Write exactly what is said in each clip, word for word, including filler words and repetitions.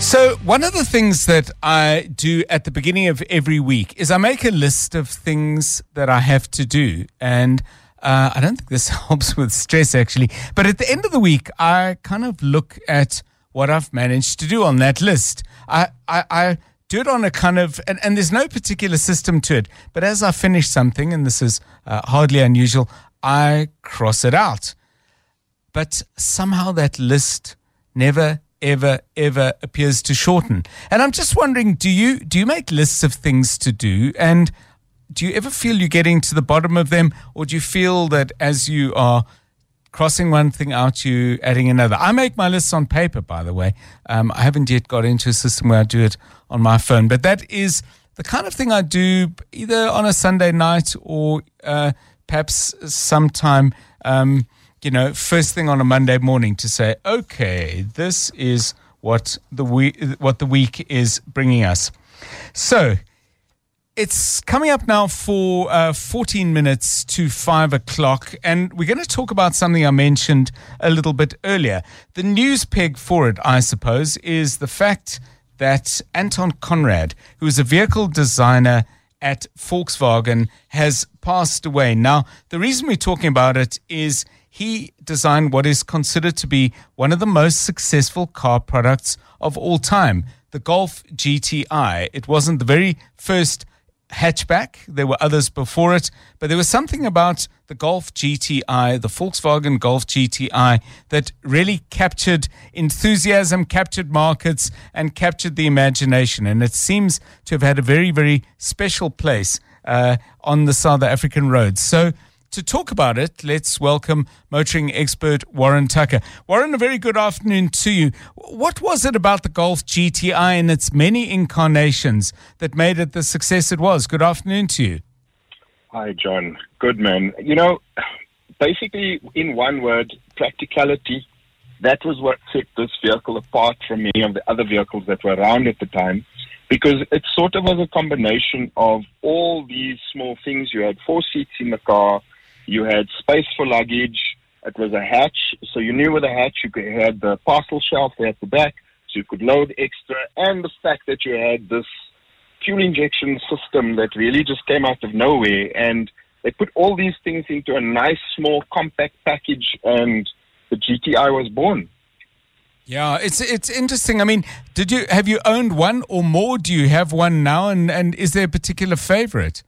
So one of the things that I do at the beginning of every week is I make a list of things that I have to do. And uh, I don't think this helps with stress, actually. But at the end of the week, I kind of look at what I've managed to do on that list. I, I, I do it on a kind of, and, and there's no particular system to it. But as I finish something, and this is uh, hardly unusual, I cross it out. But somehow that list never ever, ever appears to shorten. And I'm just wondering, do you do you make lists of things to do? And do you ever feel you're getting to the bottom of them? Or do you feel that as you are crossing one thing out, you adding another? I make my lists on paper, by the way. Um, I haven't yet got into a system where I do it on my phone. But that is the kind of thing I do either on a Sunday night or uh, perhaps sometime um you know, first thing on a Monday morning to say, okay, this is what the week, what the week is bringing us. So it's coming up now for uh, fourteen minutes to five o'clock, and we're going to talk about something I mentioned a little bit earlier. The news peg for it, I suppose, is the fact that Anton Conrad, who is a vehicle designer at Volkswagen, has passed away. Now, the reason we're talking about it is he designed what is considered to be one of the most successful car products of all time, the Golf G T I. It wasn't the very first hatchback. There were others before it, but there was something about the Golf G T I, the Volkswagen Golf G T I, that really captured enthusiasm, captured markets, and captured the imagination. And it seems to have had a very, very special place uh, on the South African roads. So to talk about it, let's welcome motoring expert Warren Tucker. Warren, a very good afternoon to you. What was it about the Golf G T I and its many incarnations that made it the success it was? Good afternoon to you. Hi, John. Good, man. You know, basically, in one word, practicality. That was what set this vehicle apart from many of the other vehicles that were around at the time, because it sort of was a combination of all these small things. You had four seats in the car. You had space for luggage. It was a hatch, so you knew with a hatch you could had the parcel shelf at the back, so you could load extra, and the fact that you had this fuel injection system that really just came out of nowhere, and they put all these things into a nice, small, compact package, and the G T I was born. Yeah, it's it's interesting. I mean, did you have you owned one or more? Do you have one now, and, and is there a particular favorite?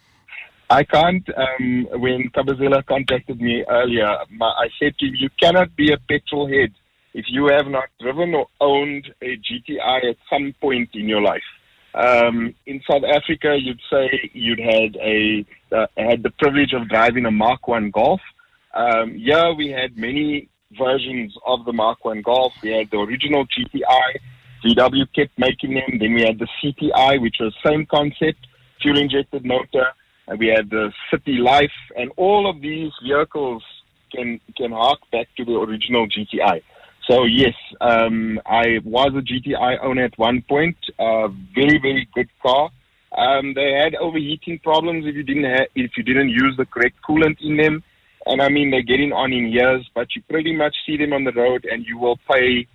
I can't. Um, when Kabazela contacted me earlier, my, I said to him, you cannot be a petrol head if you have not driven or owned a G T I at some point in your life. Um, in South Africa, you'd say you'd had a uh, had the privilege of driving a Mark one Golf. Um, yeah, we had many versions of the Mark one Golf. We had the original G T I. V W kept making them. Then we had the C T I, which was same concept, fuel-injected motor. And we had the City Life, and all of these vehicles can can hark back to the original G T I. So yes, um, I was a G T I owner at one point. Uh, very very good car. Um, they had overheating problems if you didn't ha- if you didn't use the correct coolant in them. And I mean, they're getting on in years, but you pretty much see them on the road, and you will pay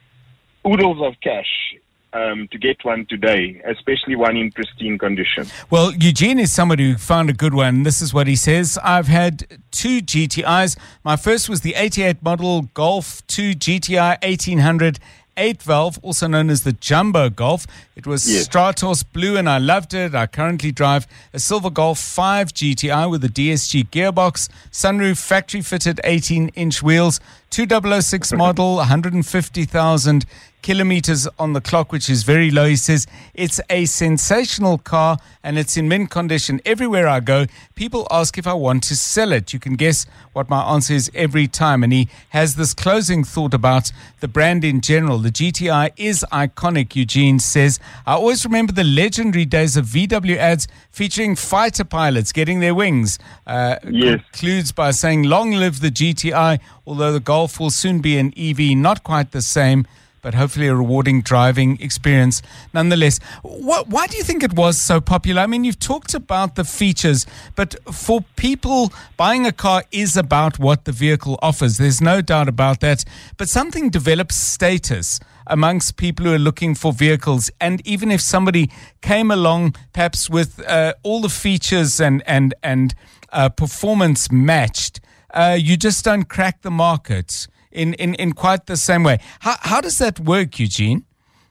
oodles of cash Um, to get one today, especially one in pristine condition. Well, Eugene is somebody who found a good one. This is what he says. I've had two G T Is. My first was the eighty-eight model Golf two G T I eighteen hundred eight valve, also known as the Jumbo Golf. It was yes. Stratos blue, and I loved it. I currently drive a Silver Golf five G T I with a D S G gearbox, sunroof, factory-fitted eighteen-inch wheels, two thousand six model, one hundred fifty thousand kilometers on the clock, which is very low. He says it's a sensational car and it's in mint condition. Everywhere I go, people ask if I want to sell it. You can guess what my answer is every time. And he has this closing thought about the brand in general. The G T I is iconic, Eugene says. I always remember the legendary days of V W ads featuring fighter pilots getting their wings. Uh, yes. Concludes by saying, long live the G T I, although the Golf will soon be an E V, not quite the same, but hopefully a rewarding driving experience nonetheless. What, why do you think it was so popular? I mean, you've talked about the features, but for people, buying a car is about what the vehicle offers. There's no doubt about that. But something develops status. amongst people who are looking for vehicles. And even if somebody came along, perhaps with uh, all the features and and and uh, performance matched, uh, you just don't crack the market in, in, in quite the same way. How how does that work, Eugene?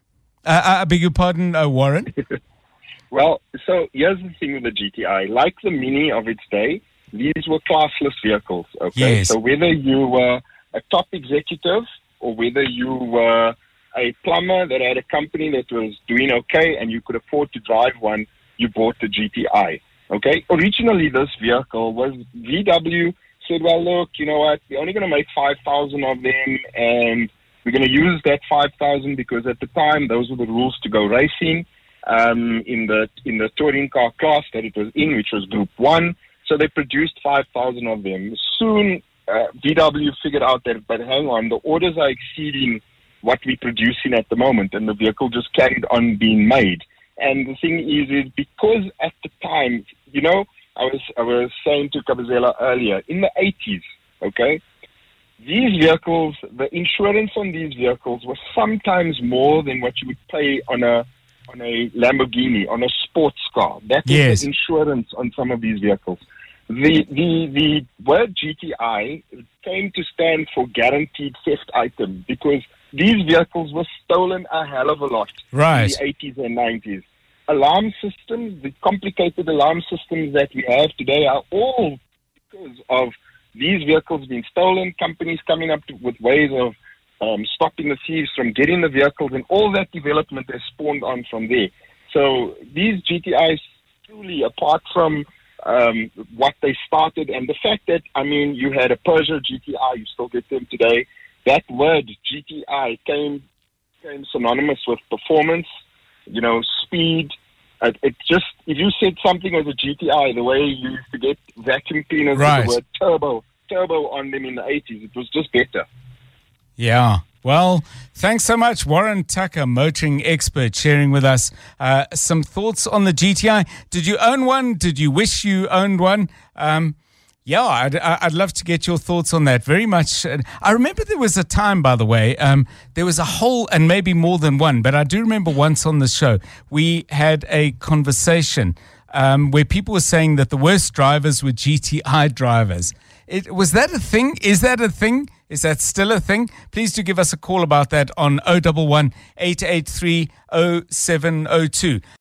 Uh, I beg your pardon, uh, Warren. Well, so here's the thing with the G T I. Like the Mini of its day, these were classless vehicles, okay? Yes. So whether you were a top executive or whether you were a plumber that had a company that was doing okay and you could afford to drive one, you bought the G T I, okay? Originally, this vehicle was V W said, well, look, you know what, we're only going to make five thousand of them and we're going to use that five thousand because at the time, those were the rules to go racing. Um, in the in the touring car class that it was in, which was Group One, so they produced five thousand of them. Soon, uh, V W figured out that, but hang on, the orders are exceeding what we're producing at the moment, and the vehicle just carried on being made. And the thing is, is because at the time, you know, I was I was saying to Kabazela earlier, in the eighties, okay, these vehicles, the insurance on these vehicles was sometimes more than what you would pay on a on a Lamborghini, on a sports car. That is Yes. the insurance on some of these vehicles. The, the, the word G T I came to stand for guaranteed theft item because these vehicles were stolen a hell of a lot Right. in the eighties and nineties. Alarm systems, the complicated alarm systems that we have today are all because of these vehicles being stolen, companies coming up to, with ways of Um, stopping the thieves from getting the vehicles, and all that development has spawned on from there. So these G T Is truly, apart from um, what they started, and the fact that, I mean, you had a Peugeot G T I, you still get them today, that word G T I came, came synonymous with performance, you know, speed. It, it just, if you said something was a G T I, the way you used to get vacuum cleaners Right. with the word turbo, turbo on them in the eighties, it was just better. Yeah. Well, thanks so much, Warren Tucker, motoring expert, sharing with us uh, some thoughts on the G T I. Did you own one? Did you wish you owned one? Um, yeah, I'd, I'd love to get your thoughts on that very much. I remember there was a time, by the way, um, there was a whole, and maybe more than one, but I do remember once on the show, we had a conversation um, where people were saying that the worst drivers were G T I drivers. It, was that a thing? Is that a thing? Is that still a thing? Please do give us a call about that on oh one one, eight eight three, oh seven oh two.